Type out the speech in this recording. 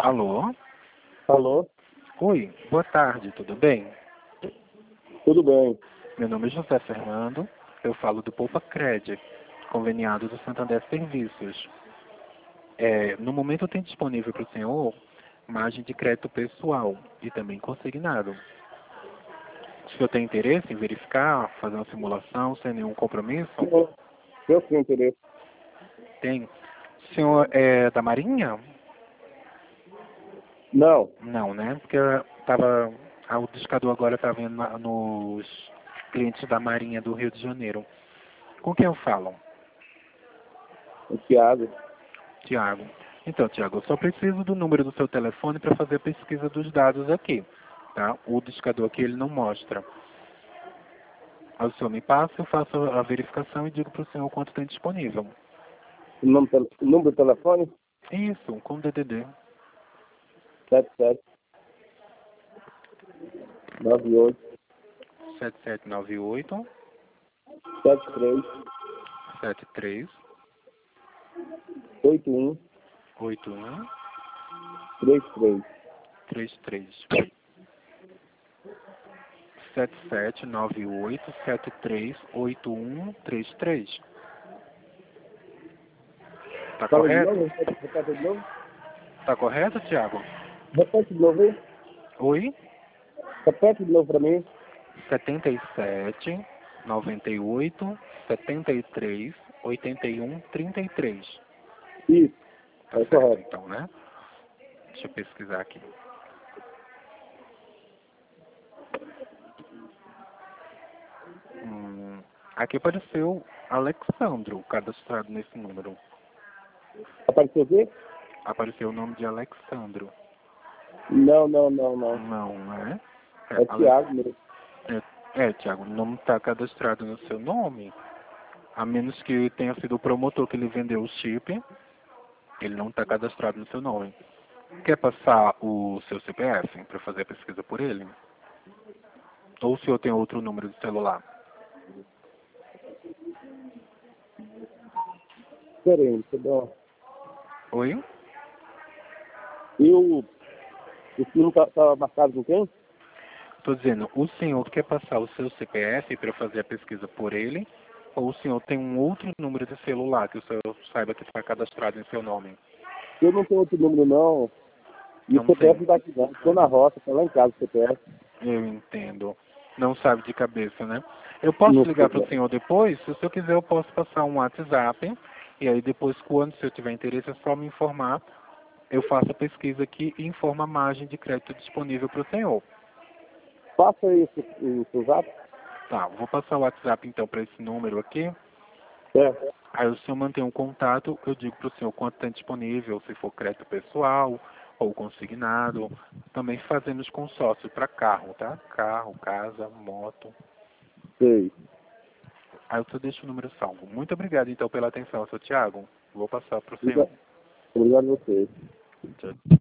Alô? Alô? Oi, boa tarde, tudo bem? Tudo bem. Meu nome é José Fernando, eu falo do Poupa Cred, conveniado do Santander Serviços. No momento tem disponível para o senhor margem de crédito pessoal e também consignado. O senhor tem interesse em verificar, fazer uma simulação sem nenhum compromisso? Eu tenho interesse. Tem. O senhor é da Marinha? Não. Não, né? Porque o discador agora está vendo nos clientes da Marinha do Rio de Janeiro. Com quem eu falo? O Thiago. Tiago. Então, Tiago, eu só preciso do número do seu telefone para fazer a pesquisa dos dados aqui, tá? O discador aqui ele não mostra. Aí o senhor me passa, eu faço a verificação e digo para o senhor quanto tem disponível. O número do telefone? Isso, com DDD. 77 98 7798 73 73 81 81 33. 33 7798 738133. Tá Fala de correto? novo? Repete de novo? Tá correto, Tiago? Repete de novo aí. Oi? Repete de novo pra mim. 77 98 73 81 33. Isso. Tá É certo, correto. então, né? Deixa eu pesquisar aqui. Aqui apareceu Alexandro cadastrado nesse número. Apareceu o quê? Apareceu o nome de Alexandro. Não. Não, né? É Thiago mesmo. Tiago, o nome está cadastrado no seu nome. A menos que tenha sido o promotor que lhe vendeu o chip, ele não está cadastrado no seu nome. Quer passar o seu CPF para fazer a pesquisa por ele? Ou o senhor tem outro número de celular? Diferente, tá bom. Oi? E o filme tá marcado com quem? Estou dizendo, o senhor quer passar o seu CPF para fazer a pesquisa por ele? Ou o senhor tem um outro número de celular que o senhor saiba que está cadastrado em seu nome? Eu não tenho outro número, não. E o Não CPF tem. não tá aqui, não. Estou na roça, tá lá em casa o CPF. Eu entendo. Não sabe de cabeça, né? Eu posso Não sei, ligar para o não. senhor depois? Se o senhor quiser, eu posso passar um WhatsApp. E aí depois, quando o senhor tiver interesse, é só me informar. Eu faço a pesquisa aqui e informo a margem de crédito disponível para o senhor. Passa aí o seu zap. Tá, vou passar o WhatsApp então para esse número aqui. É. Aí o senhor mantém um contato, eu digo para o senhor quanto tem disponível, se for crédito pessoal ou consignado. Também fazemos consórcio para carro, tá? Carro, casa, moto. Sei. Aí eu só deixo o número salvo. Muito obrigado então pela atenção, seu Thiago. Vou passar para o senhor. Obrigado a você. Tchau.